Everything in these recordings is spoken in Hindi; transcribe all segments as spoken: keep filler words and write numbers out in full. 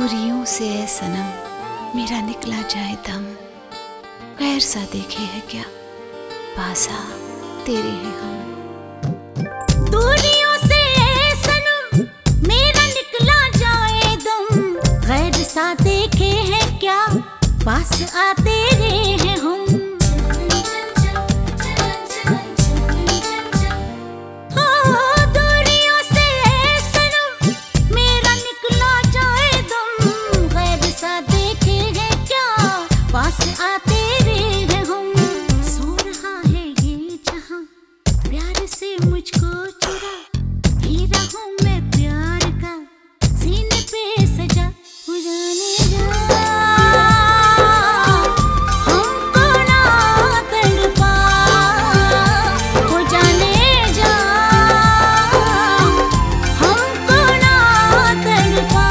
दूरियों से है सनम मेरा निकला जाए दम, गैर सा देखे है क्या पासा तेरे हैं हम। दूरियों से है सनम मेरा निकला जाए दम, गैर सा देखे है क्या पास आ तेरे हैं हम। पास आते रहे हैं हम। सो रहा है ये जहां प्यार से मुझको चुरा, हीरा हूँ मैं प्यार का सीने पे सजा। हो जाने जा हमको ना तड़पा, हो जाने जा हमको ना तड़पा।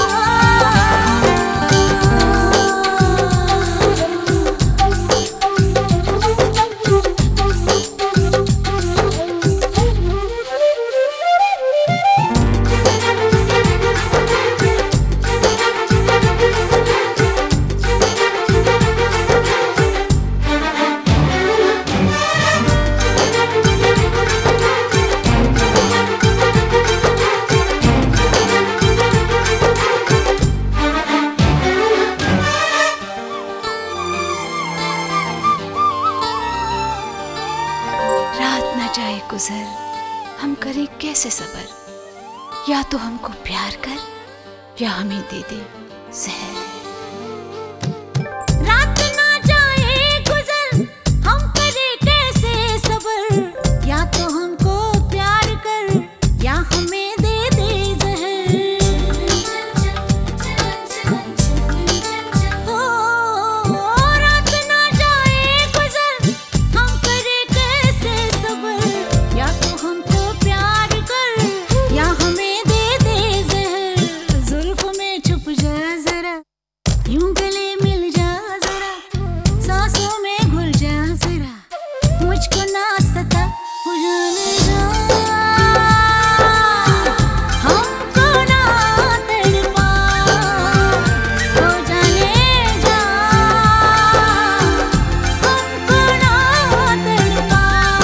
जाए गुजर हम करें कैसे सबर, या तो हमको प्यार कर या हमें दे दे जहर। रात ना जाए गुजर हम करें कैसे सबर, या तो हमको प्यार कर या हमें दे दे जहर। ओ रात ना जाए गुजर हम करें कैसे सबर, या तो हमको प्यार कर या हमें दे दे जहर। जुल्फ में छुप जा जरा, यूं गले मिल जा जरा, सांसों में घुल जा जरा, मुझको ना सता। हो जाने जा हमको ना तड़पा, हो जाने जा हमको ना तड़पा।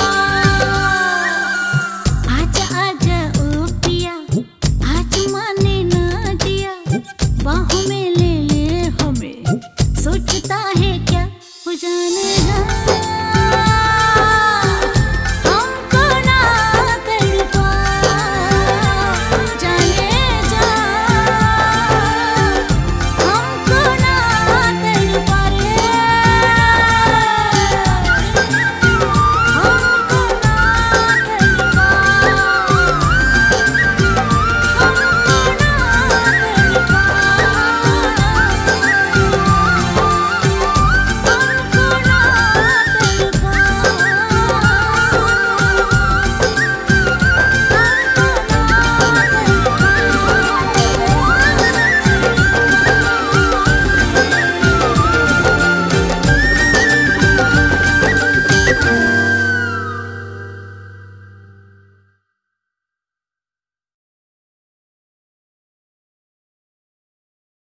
आजा आजा ओ पिया आज माने ना दिया, बाहों में